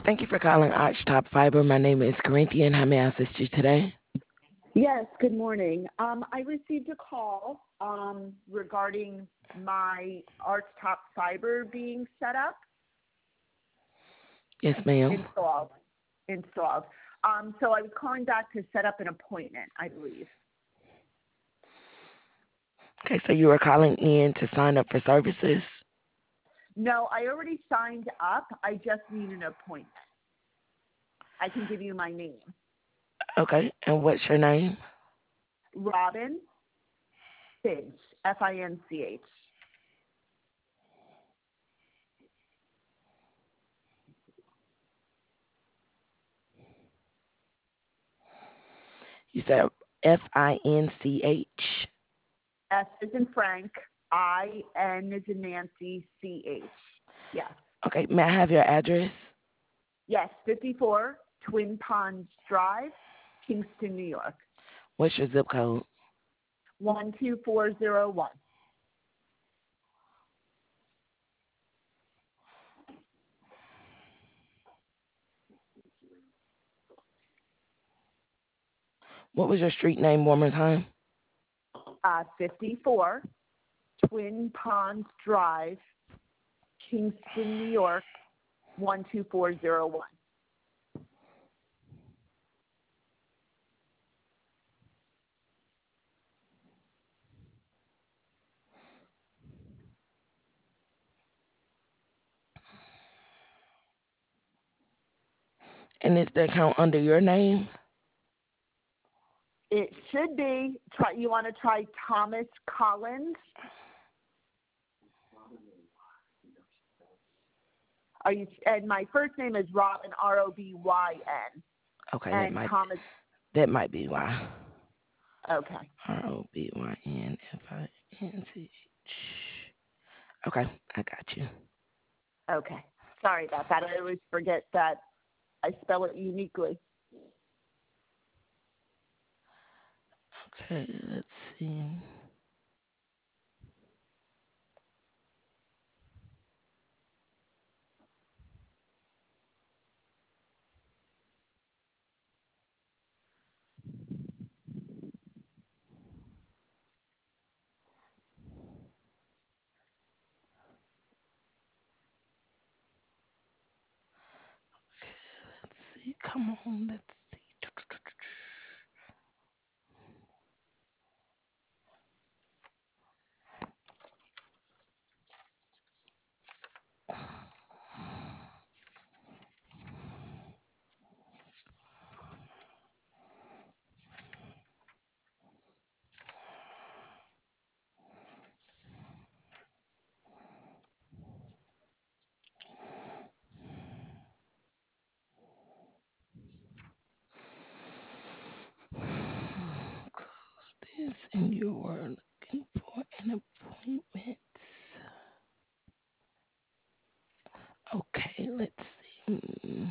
Thank you for calling Arch Top Fiber. My name is Corinthian. How may I assist you today? Yes, good morning. I received a call regarding my Arch Top Fiber being set up, Yes, ma'am. installed. So I was calling back to set up an appointment, I believe. Okay, so you were calling in to sign up for services? No, I already signed up. I just need an appointment. I can give you my name. Okay, and what's your name? Robin Finch, Finch. You said Finch. S is in Frank, I-N is in Nancy, C-H. Yes. Okay, may I have your address? Yes, 54 Twin Ponds Drive, Kingston, New York. What's your zip code? 12401. What was your street name one more time? 54 Twin Ponds Drive, Kingston, New York, 12401. And is the account under your name? It should be. You want to try Thomas Collins? And my first name is Robin, Robyn. Okay, And Thomas. that might be why. Okay. ROBYNFINCH. Okay, I got you. Okay. Sorry about that. I always forget that I spell it uniquely. Okay, let's see. Let's see. Come on, let's see. Close this, and you were looking for an appointment. Okay, let's see.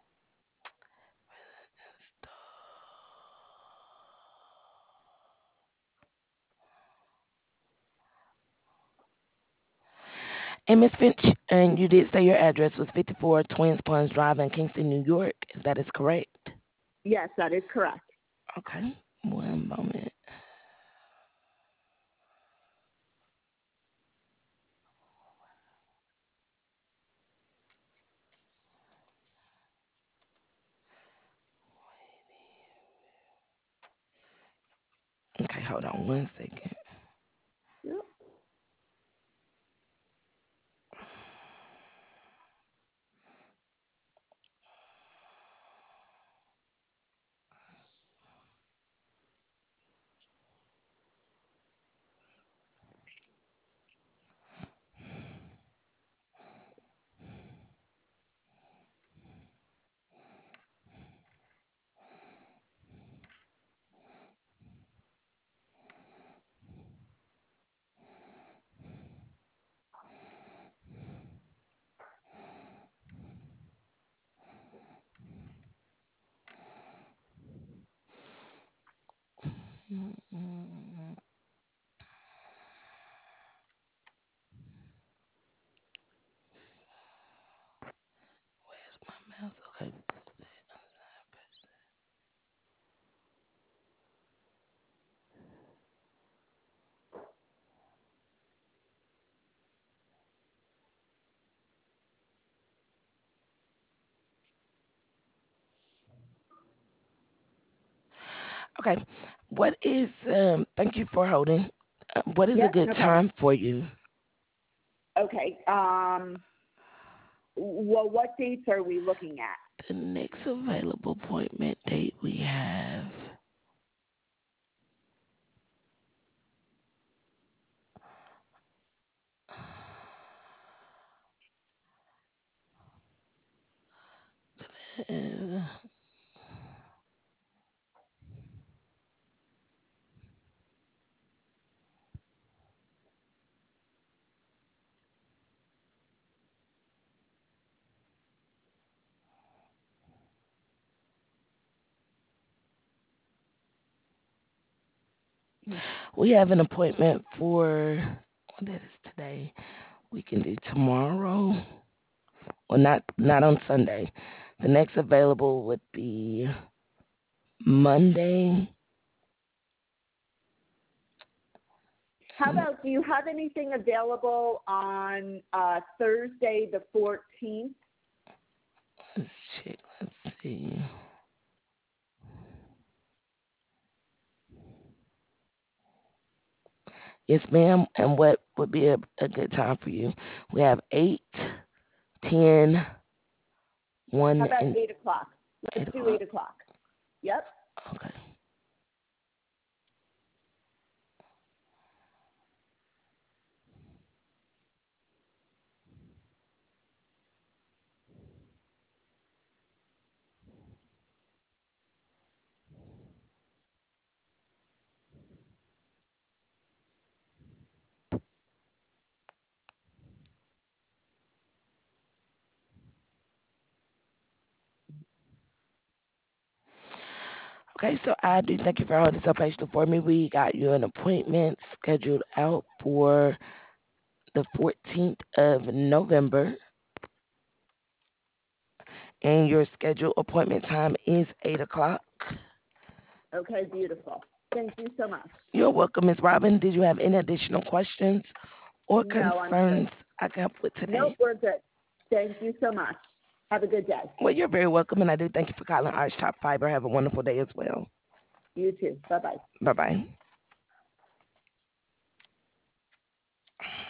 And Miss Finch, and you did say your address was 54 Twins Ponds Drive in Kingston, New York. If that is correct? Yes, that is correct. Okay, one moment. Okay, hold on one second. Yep. Okay. What is, thank you for holding. What is a Yes, good no problem. time for you? Okay. Well, what dates are we looking at? The next available appointment date we have. uh, we have an appointment for, what that is today. We can do tomorrow. Well, not on Sunday. The next available would be Monday. How about, do you have anything available on Thursday the 14th? Let's check. Let's see. Yes, ma'am. And what would be a good time for you? We have 8, 10, How 1, about and 8 o'clock? Let's 8 do 8 o'clock. o'clock. Yep. Okay. Okay, so I do thank you for holding so patient for me. We got you an appointment scheduled out for the 14th of November, and your scheduled appointment time is 8 o'clock. Okay, beautiful. Thank you so much. You're welcome, Ms. Robin. Did you have any additional questions or No, I'm good. concerns I can help with Nope, today? we're good. Thank you so much. Have a good day. Well, you're very welcome, and I do thank you for calling Arch Top Fiber. Have a wonderful day as well. You too. Bye bye. Bye bye.